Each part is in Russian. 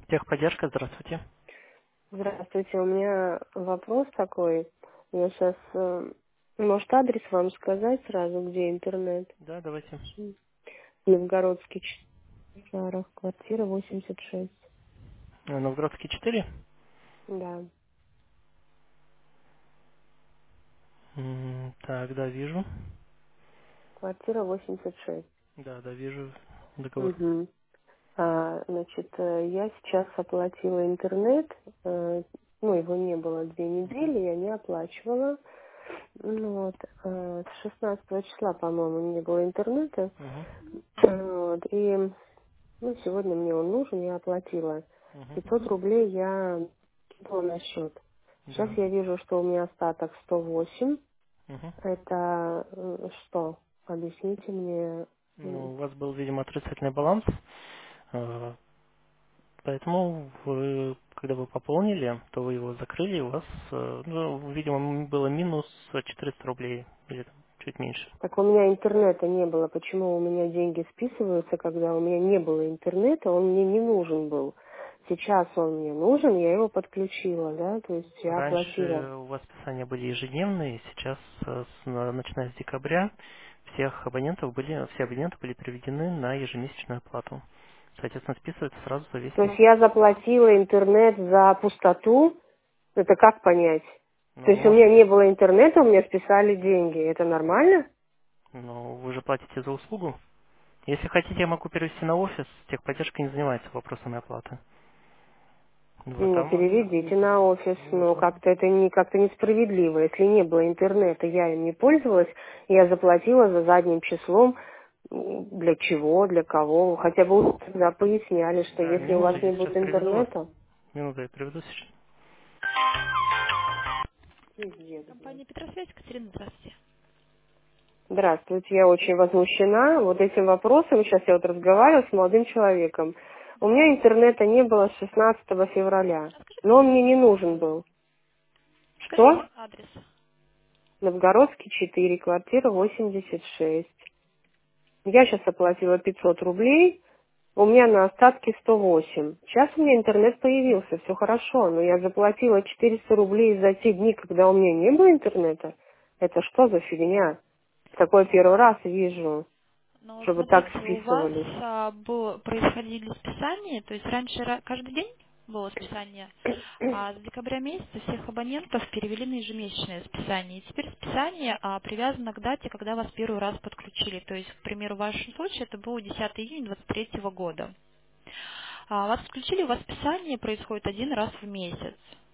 Техподдержка, здравствуйте. Здравствуйте, у меня вопрос такой. Я сейчас, может, адрес вам сказать сразу, где интернет? Да, давайте. Новгородский, Чаров, квартира 86. Новгородский 4. Да, Так, да, вижу. квартира 86. Да, да, вижу договор. Угу. Значит, я сейчас оплатила интернет, ну, его не было 2 недели, я не оплачивала. Ну, вот, с 16 числа, по-моему, не было интернета. Угу, Вот, и ну, сегодня мне он нужен, я оплатила. угу, 500 рублей я кинула на счет. Сейчас да. я вижу, что у меня остаток 108. Угу. Это что? Объясните мне. Ну, у вас был, видимо, отрицательный баланс, э, поэтому вы, когда вы пополнили, то вы его закрыли, и у вас, ну, видимо, было минус 400 рублей, или там чуть меньше. Так у меня интернета не было. Почему у меня деньги списываются, когда у меня не было интернета, он мне не нужен был. Сейчас он мне нужен, я его подключила, да, то есть я оплатила. Раньше у вас списания были ежедневные, сейчас, начиная с декабря, все абоненты были переведены на ежемесячную оплату. Соответственно, списывается сразу за весь То есть месяц. я заплатила интернет за пустоту. Это как понять? То есть у Но, меня не было интернета, у меня списали деньги. Это нормально? но вы же платите за услугу. Если хотите, я могу перевести на офис. Техподдержка не занимается вопросами оплаты. Вот Ну, там вас... переведите на офис. Ну, Можно. как-то это не как-то несправедливо. Если не было интернета, я им не пользовалась, я заплатила за задним числом. Для чего, для кого? Хотя бы вот тогда поясняли, что Да, если у вас минуту, не я будет сейчас приведу вас. интернета... Минуту я приведу сейчас. Пиздец, блядь. Компания Петросвязь, Катерина, здравствуйте. Здравствуйте, я очень возмущена вот этим вопросом. Сейчас я вот разговариваю с молодым человеком. У меня интернета не было с 16 февраля, А скажите, но он мне пожалуйста, не адрес. нужен был. Что? Скажите адрес. Новгородский 4, квартира 86. Я сейчас оплатила 500 рублей, у меня на остатке 108. Сейчас у меня интернет появился, все хорошо, но я заплатила 400 рублей за те дни, когда у меня не было интернета. Это что за фигня? Такой первый раз вижу, Но чтобы так смотрите, у вас списывались. происходили списания, то есть раньше каждый день было списание, а с декабря месяца всех абонентов перевели на ежемесячное списание. И теперь списание привязано к дате, когда вас первый раз подключили. То есть, к примеру, в вашем случае это было 10 июня 2023 года. Вас подключили, у вас списание происходит один раз в месяц.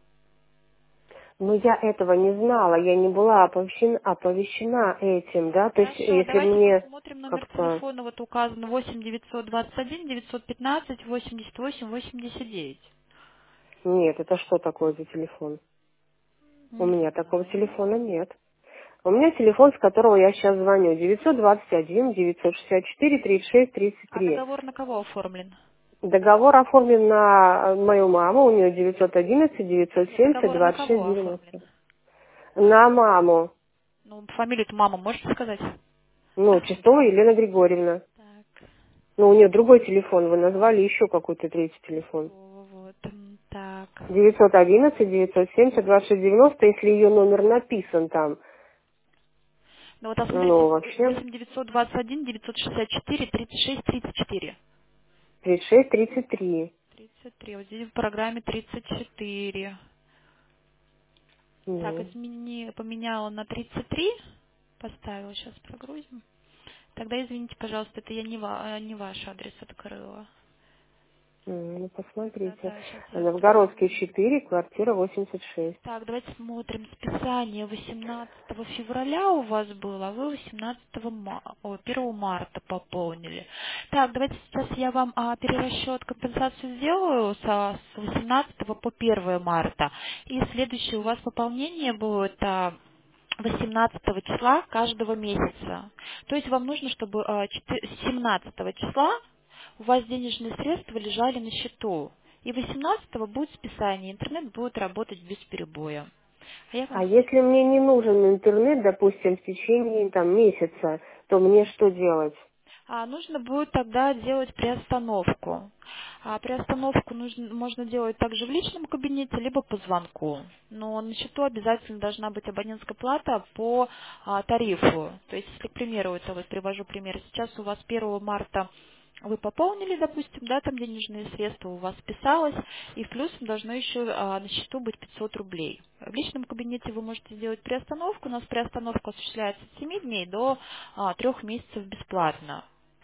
Но я этого не знала, я не была оповещена этим, да, то есть Хорошо, если давайте мне посмотрим номер как-то... телефона. Вот указано 8 921 915 88 89. Нет, это что такое за телефон? У Не меня такого знаю. телефона нет. У меня телефон, с которого я сейчас звоню, 921 964 36 А 33. договор на кого оформлен? Договор оформлен на мою маму, у нее 911 Нет, 970 договор на 26 кого оформлен? 90. На маму. Ну, фамилию-то мама можете сказать? Ну, Чистова Елена Григорьевна. Так, Но у нее другой телефон, вы назвали еще какой-то третий телефон. Чистова, вот. Так. 911 970 26 90, если ее номер написан там. Ну вот, а смотрите, Ну, вообще, 8 921 964 36 34. 36 33. 33. Вот здесь в программе 34. Так, Ну, поменяла на 33. Поставила, сейчас прогрузим. Тогда извините, пожалуйста, это я не ваш адрес открыла. ну, посмотрите. Да-да, сейчас я Новгородский открою. 4, квартира 86. Так, давайте смотрим. Списание 18 февраля у вас было, а вы 1 марта пополнили. Так, давайте сейчас я вам перерасчет компенсацию сделаю с 18 по 1 марта. И следующее у вас пополнение будет 18 числа каждого месяца. То есть вам нужно, чтобы 17 числа у вас денежные средства лежали на счету. И 18 будет списание, интернет будет работать без перебоя. А я вам А если мне не нужен интернет, допустим, в течение там месяца, то мне что делать? Нужно будет тогда делать приостановку. Приостановку можно делать также в личном кабинете, либо по звонку. Но на счету обязательно должна быть абонентская плата по тарифу. То есть, если, к примеру, это вот привожу пример, сейчас у вас 1 марта вы пополнили, допустим, да, там денежные средства у вас списалось, и в плюс должно еще на счету быть 500 рублей. В личном кабинете вы можете сделать приостановку. У нас приостановка осуществляется от 7 дней до 3 месяцев бесплатно.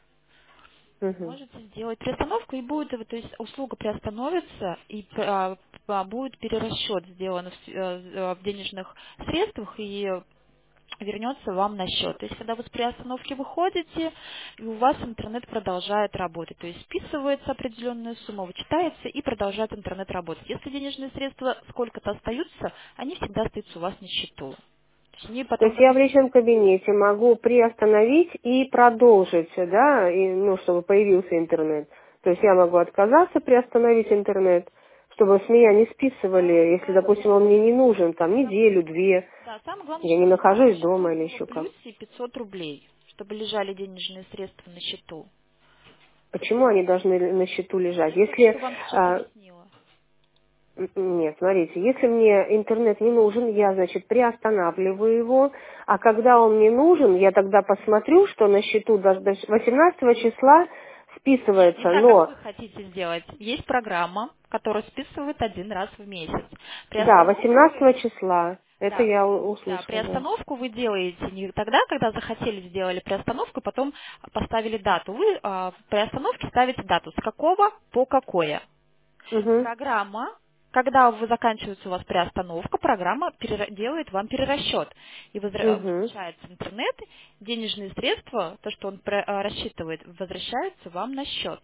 Мгм. Можете сделать приостановку, и будет, то есть услуга приостановится, и будет перерасчет сделан в денежных средствах, и вернется вам на счет. То есть, когда вы с приостановки выходите, и у вас интернет продолжает работать. То есть, списывается определенная сумма, вычитается и продолжает интернет работать. Если денежные средства сколько-то остаются, они всегда остаются у вас на счету. То есть, они То потом, есть я в допустим, личном кабинете могу приостановить и продолжить, да, и, ну, чтобы появился интернет. То есть я могу отказаться приостановить интернет, чтобы с меня не списывали, если, допустим, он мне не нужен, там, неделю, две, да, самое главное, я не чтобы у вас на нахожусь счету дома или было в еще как. плюсе 500 рублей, чтобы лежали денежные средства на счету. Почему они должны на счету лежать? Я только что Если, вам сейчас объяснила. нет, смотрите, если мне интернет не нужен, я, значит, приостанавливаю его, а когда он мне нужен, я тогда посмотрю, что на счету даже до 18 числа Нет, не списывается, так, как но, вы хотите сделать. Есть программа, которая списывает один раз в месяц. да, Приостановку вы, 18 числа, это да, я да, услышала, да. приостановку вы делаете не тогда, когда захотели, сделали приостановку, потом поставили дату. Вы в приостановке ставите дату с какого по какое. Угу, Программа, когда заканчивается у вас приостановка, программа делает вам перерасчет. И угу. возвращается интернет, денежные средства, то, что он рассчитывает, возвращаются вам на счет.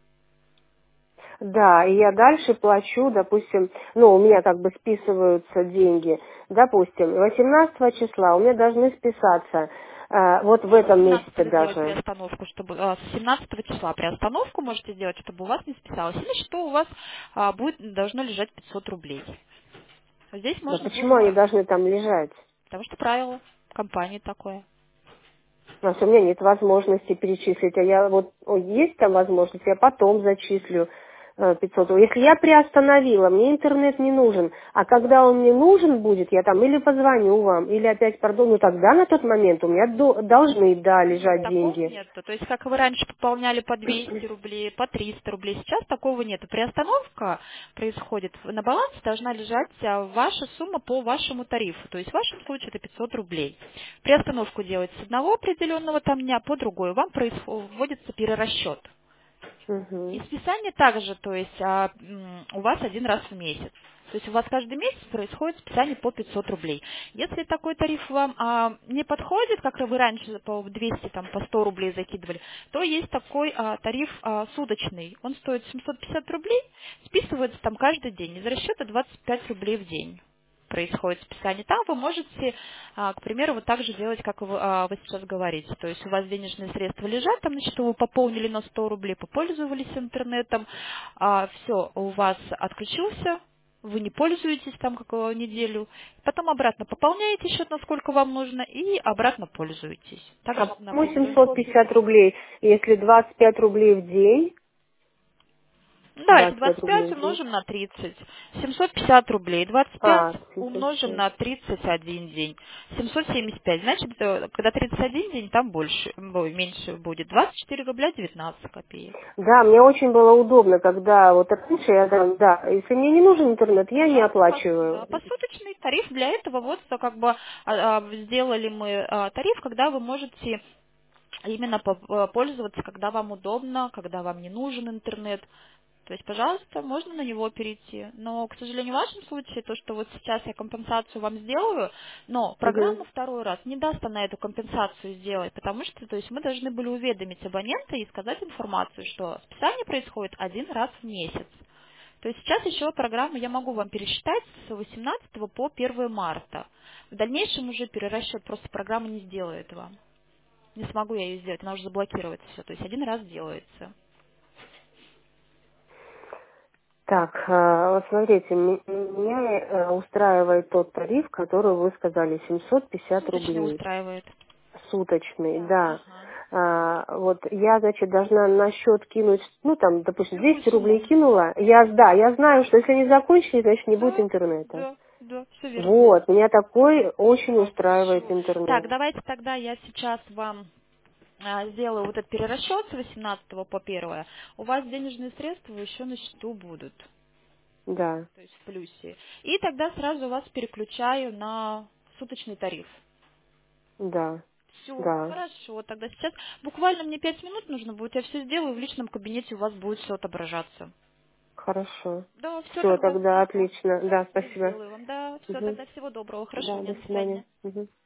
Да, и я дальше плачу, допустим, ну, у меня как бы списываются деньги, допустим, 18 числа у меня должны списаться, вот в Можно этом месяце 17 сделать даже. приостановку, чтобы с 17 числа приостановку можете сделать, чтобы у вас не списалось. Или что у вас должно лежать 500 рублей. Здесь Но можно почему они было, должны там лежать? потому что правило компании такое. Потому что у меня нет возможности перечислить, а я вот, есть там возможность, я потом зачислю 500. Если я приостановила, мне интернет не нужен, а когда он мне нужен будет, я там или позвоню вам, или опять продолжу, ну тогда на тот момент у меня должны, да, Нет, лежать такого деньги. нет. То есть, как вы раньше пополняли по 200 рублей, по 300 рублей, сейчас такого нет. Приостановка происходит. На балансе должна лежать ваша сумма по вашему тарифу. То есть, в вашем случае это 500 рублей. Приостановку делать с одного определенного там дня по другой. Вам вводится перерасчет. И Мгм. списание также, то есть у вас один раз в месяц. То есть у вас каждый месяц происходит списание по 500 рублей. Если такой тариф вам не подходит, как вы раньше по 200, там, по 100 рублей закидывали, то есть такой тариф суточный. Он стоит 750 рублей, списывается там каждый день. Из расчета 25 рублей в день происходит списание. Там вы можете, к примеру, вот так же делать, как вы сейчас говорите. То есть у вас денежные средства лежат там на счету, вы пополнили на 100 рублей, попользовались интернетом, все, у вас отключился, вы не пользуетесь там какую неделю, потом обратно пополняете счет, насколько вам нужно, и обратно пользуетесь. А Также на почему определенный 750 рублей, если 25 рублей в день? Давайте 25 25 рублей в день. умножим на 30. 750 рублей. 25 умножим 750. на 31 день. 775. Значит, когда 31 день, там больше, меньше будет. 24 рубля 19 копеек. Да, мне очень было удобно, когда вот раньше я там, да, если мне не нужен интернет, я не Пожалуйста, оплачиваю. да, посуточный тариф для этого. Вот как бы сделали мы тариф, когда вы можете именно пользоваться, когда вам удобно, когда вам не нужен интернет. То есть, пожалуйста, можно на него перейти. Но, к сожалению, в вашем случае, то, что вот сейчас я компенсацию вам сделаю, но Мгм. программа второй раз не даст она эту компенсацию сделать, потому что, то есть, мы должны были уведомить абонента и сказать информацию, что списание происходит один раз в месяц. То есть сейчас еще программу я могу вам пересчитать с 18 по 1 марта. В дальнейшем уже перерасчет просто программа не сделает вам. Не смогу я ее сделать, она уже заблокируется все. То есть один раз делается. Так, вот смотрите, меня устраивает тот тариф, который вы сказали, 750 Суточный рублей. устраивает. Суточный, Да, да. ага. Вот я, значит, должна на счет кинуть, ну, там, допустим, Любую 200 рублей сумму. кинула. Я знаю, что если они закончили, значит, не будет Да, интернета. да, все верно. Вот, меня такой очень устраивает Хорошо. интернет. Так, давайте тогда я сейчас вам сделаю вот этот перерасчет с 18 по 1. У вас денежные средства еще на счету будут, Да, то есть в плюсе. И тогда сразу вас переключаю на суточный тариф. да, Все, да, хорошо. Тогда сейчас буквально мне 5 минут нужно будет. Я все сделаю, в личном кабинете у вас будет все отображаться. хорошо. Да, все Все, тогда. тогда Ага. отлично. Сейчас Да, все спасибо. сделаю вам. Да, все, Мгм. тогда всего доброго. Хорошего Да, дня, до до свидания. свидания. Мгм.